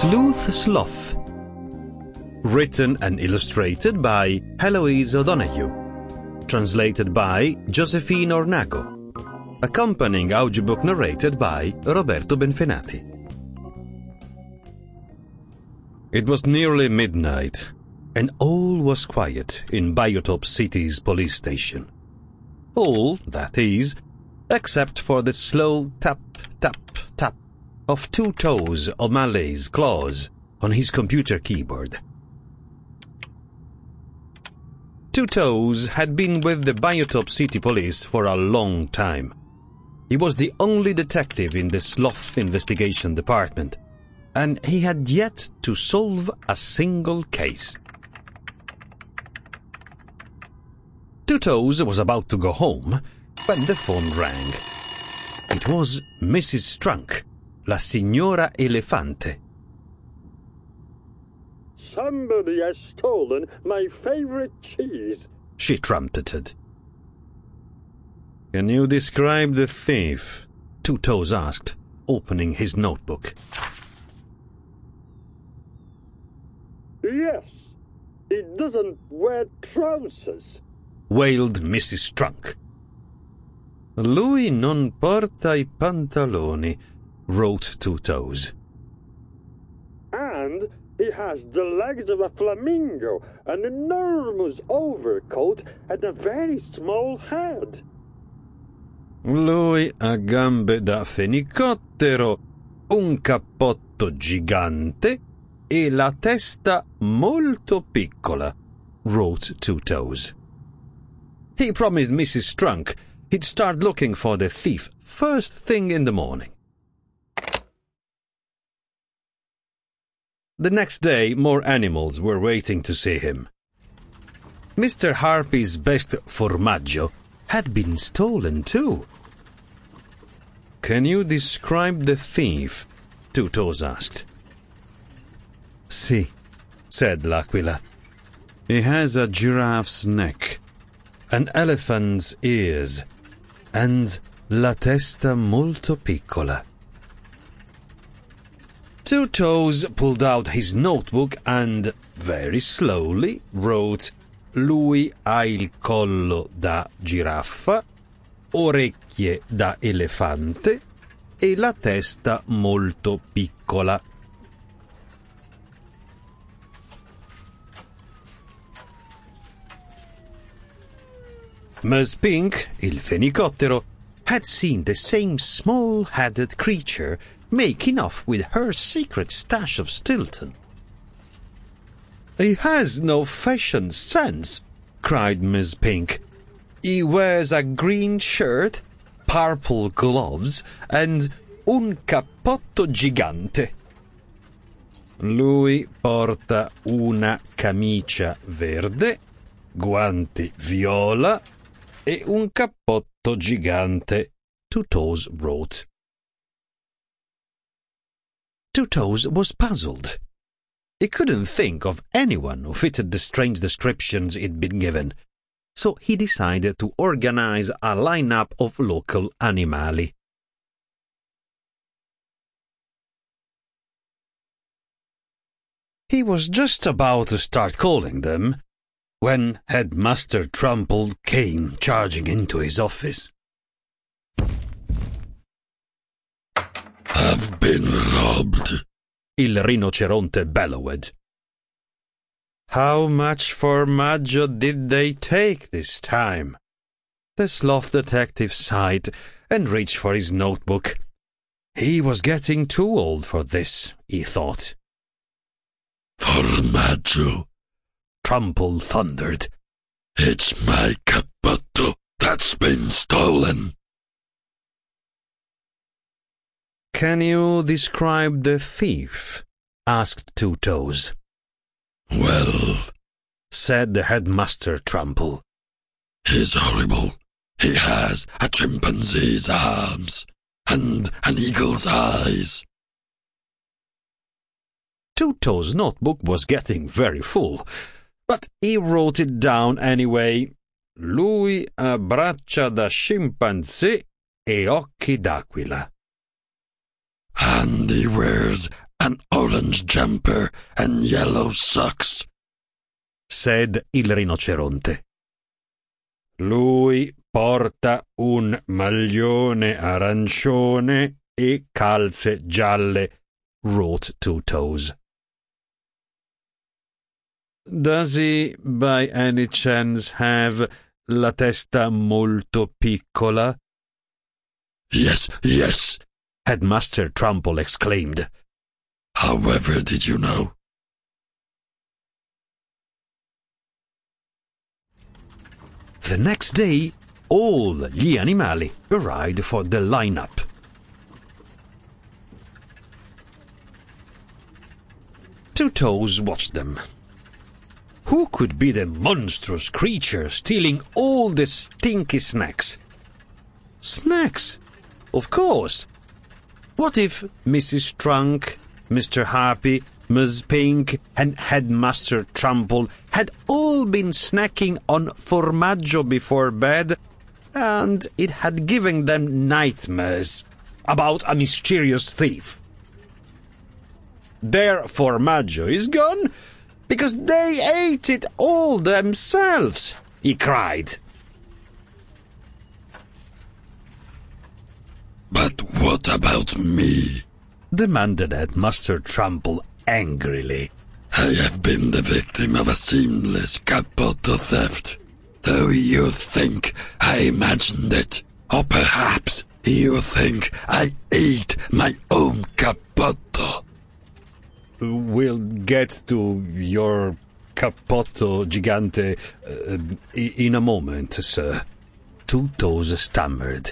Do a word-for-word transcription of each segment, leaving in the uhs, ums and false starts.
Sleuth Sloth. Written and illustrated by Heloise O'Donoghue. Translated by Josephine Ornaco. Accompanying audiobook narrated by Roberto Benfenati. It was nearly midnight, and all was quiet in Biotop City's police station. All, that is, except for the slow tap, tap, tap of Two Toes O'Malley's claws on his computer keyboard. Two Toes had been with the Biotop City Police for a long time. He was the only detective in the Sloth Investigation Department, and he had yet to solve a single case. Two Toes was about to go home when the phone rang. It was Missus Strunk, La Signora Elefante. Somebody has stolen my favorite cheese, she trumpeted. Can you describe the thief? Two Toes asked, opening his notebook. Yes, he doesn't wear trousers, wailed Missus Strunk. Lui non porta I pantaloni, wrote Two Toes. And he has the legs of a flamingo, an enormous overcoat, and a very small head. Lui ha gambe da fenicottero, un cappotto gigante e la testa molto piccola, wrote Two Toes. He promised Missus Strunk he'd start looking for the thief first thing in the morning. The next day, more animals were waiting to see him. Mister Harpy's best formaggio had been stolen too. Can you describe the thief? Two Toes asked. Si, said L'Aquila. He has a giraffe's neck, an elephant's ears, and la testa molto piccola. Two Toes pulled out his notebook and, very slowly, wrote Lui ha il collo da giraffa, orecchie da elefante e la testa molto piccola. Miss Pink, il fenicottero, had seen the same small-headed creature making off with her secret stash of Stilton. He has no fashion sense, cried Miss Pink. He wears a green shirt, purple gloves, and un cappotto gigante. Lui porta una camicia verde, guanti viola e un cappotto gigante, Two Toes wrote. Two Toes was puzzled. He couldn't think of anyone who fitted the strange descriptions he'd been given, so he decided to organize a lineup of local animali. He was just about to start calling them when Headmaster Trumple came charging into his office. I've been robbed, il rinoceronte bellowed. How much formaggio did they take this time? The sloth detective sighed and reached for his notebook. He was getting too old for this, he thought. Formaggio, Trumple thundered. It's my cappotto that's been stolen. Can you describe the thief? Asked Two Toes. Well, said the headmaster Trumple. He's horrible. He has a chimpanzee's arms and an eagle's eyes. Two Toes' notebook was getting very full, but he wrote it down anyway. Lui ha braccia da scimpanzé e occhi d'aquila. And he wears an orange jumper and yellow socks," said il rinoceronte. Lui porta un maglione arancione e calze gialle, wrote Two Toes. Does he, by any chance, have la testa molto piccola? "Yes, yes," Headmaster Trumbull exclaimed. "However did you know?" The next day, all gli animali arrived for the line-up. Two Toes watched them. Who could be the monstrous creature stealing all the stinky snacks? Snacks? Of course. What if Missus Trunk, Mister Happy, Miss Pink, and Headmaster Trumbull had all been snacking on formaggio before bed, and it had given them nightmares about a mysterious thief? Their formaggio is gone because they ate it all themselves, he cried. "But what about me?" demanded Headmaster Trumbull angrily. "I have been the victim of a seamless cappotto theft. Though you think I imagined it, or perhaps you think I ate my own cappotto." We'll get to your cappotto gigante uh, in a moment, sir, Two Toes stammered.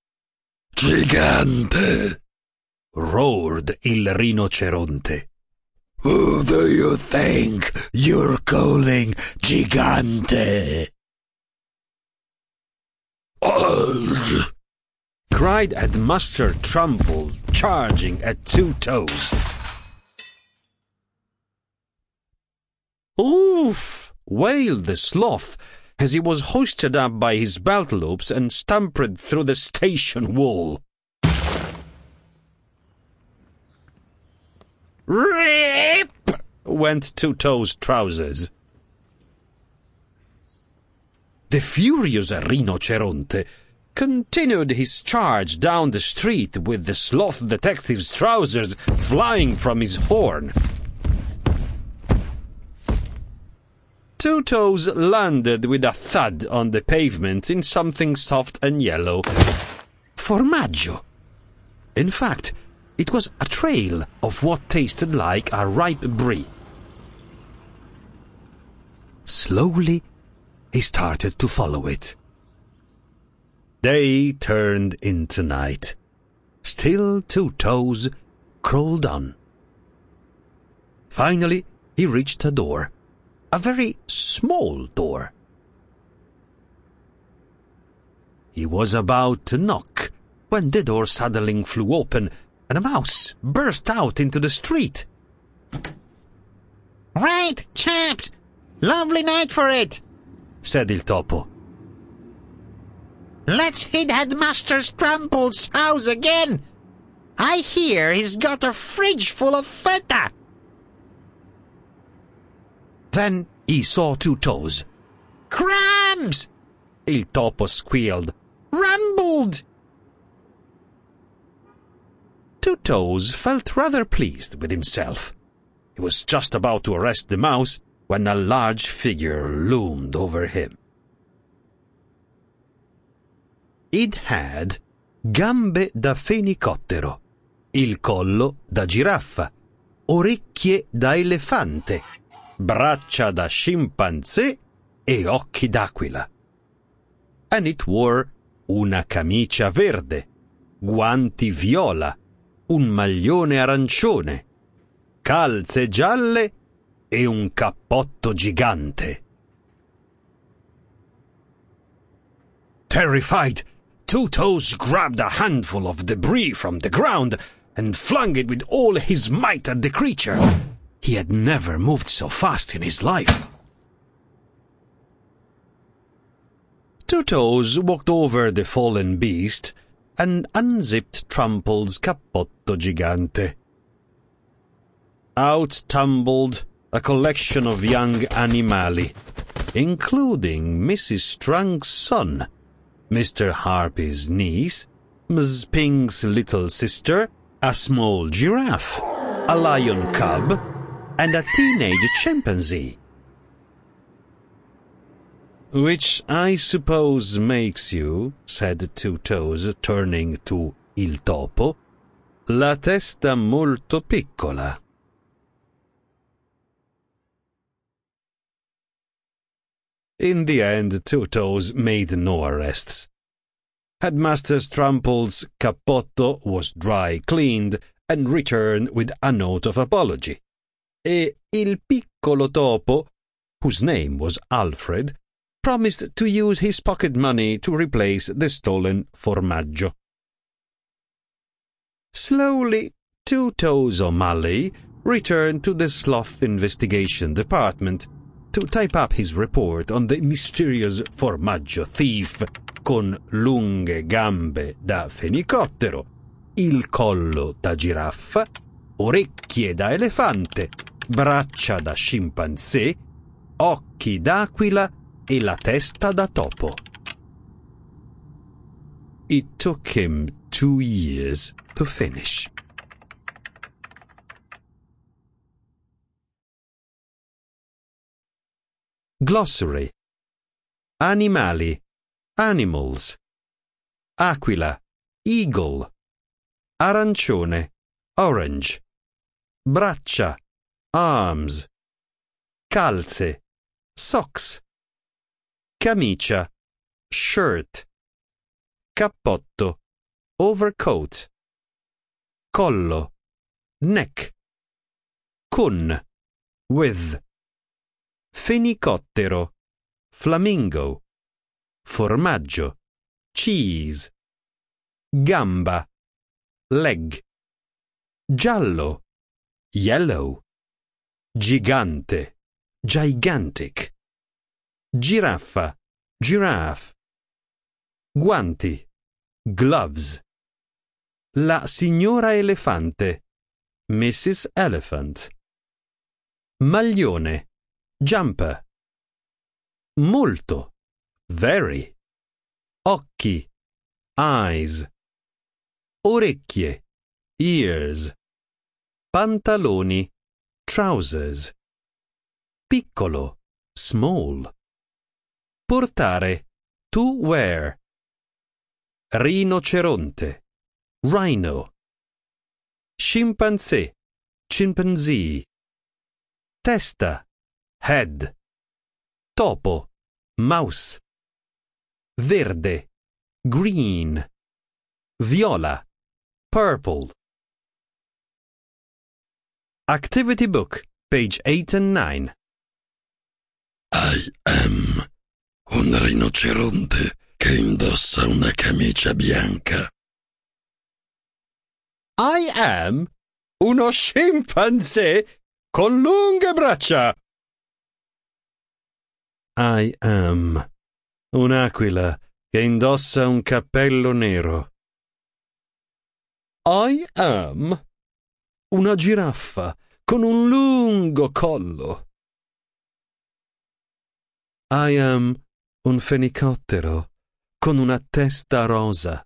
"Gigante!" roared il rinoceronte. "Who do you think you're calling Gigante?" "Oh!" cried Headmaster Trumbull, charging at Two Toes. "Oof!" wailed the sloth as he was hoisted up by his belt loops and stampered through the station wall. "Rip!" went Two Toes' trousers. The furious rinoceronte continued his charge down the street with the sloth detective's trousers flying from his horn. Two Toes landed with a thud on the pavement in something soft and yellow. Formaggio! In fact, it was a trail of what tasted like a ripe brie. Slowly, he started to follow it. Day turned into night. Still Two Toes crawled on. Finally, he reached a door. A very small door. He was about to knock when the door suddenly flew open and a mouse burst out into the street. "Right, chaps! Lovely night for it," said Il Topo. "Let's hit Headmaster Trumble's house again. I hear he's got a fridge full of feta." Then he saw Two Toes. "Crumbs!" Il Topo squealed. "Rumbled!" Two Toes felt rather pleased with himself. He was just about to arrest the mouse when a large figure loomed over him. It had gambe da fenicottero, il collo da giraffa, orecchie da elefante, braccia da scimpanzé e occhi d'aquila. And it wore una camicia verde, guanti viola, un maglione arancione, calze gialle e un cappotto gigante. Terrified, Two Toes grabbed a handful of debris from the ground and flung it with all his might at the creature. He had never moved so fast in his life. Two Toes walked over the fallen beast and unzipped Trumble's cappotto gigante. Out tumbled a collection of young animali, including Missus Strunk's son, Mister Harpy's niece, Miss Pink's little sister, a small giraffe, a lion cub, and a teenage chimpanzee. Which I suppose makes you, said Two Toes, turning to il topo, la testa molto piccola. In the end, Two Toes made no arrests. Headmaster Strumple's cappotto was dry cleaned and returned with a note of apology. E il piccolo topo, whose name was Alfred, promised to use his pocket money to replace the stolen formaggio. Slowly, Two Toes O'Malley returned to the Sloth Investigation Department to type up his report on the mysterious formaggio thief con lunghe gambe da fenicottero, il collo da giraffa, orecchie da elefante, braccia da scimpanzé, occhi d'aquila e la testa da topo. It took him two years to finish. Glossary. Animali, animals. Aquila, eagle. Arancione, orange. Braccia, arms. Calze, socks. Camicia, shirt. Cappotto, overcoat. Collo, neck. Con, with. Fenicottero, flamingo. Formaggio, cheese. Gamba, leg. Giallo, yellow. Gigante, gigantic. Giraffa, giraffe. Guanti, gloves. La signora elefante, Missus Elephant. Maglione, jumper. Molto, very. Occhi, eyes. Orecchie, ears. Pantaloni, trousers. Piccolo, small. Portare, to wear. Rinoceronte, rhino. Scimpanzé, chimpanzee. Testa, head. Topo, mouse. Verde, green. Viola, purple. Activity book, page eight and nine. I am un rinoceronte che indossa una camicia bianca. I am uno scimpanzé con lunghe braccia. I am un'aquila che indossa un cappello nero. I am una giraffa con un lungo collo. I am un fenicottero con una testa rosa.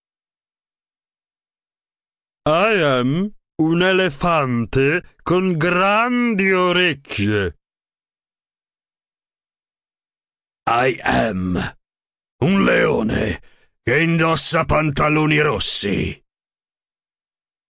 I am un elefante con grandi orecchie. I am un leone che indossa pantaloni rossi.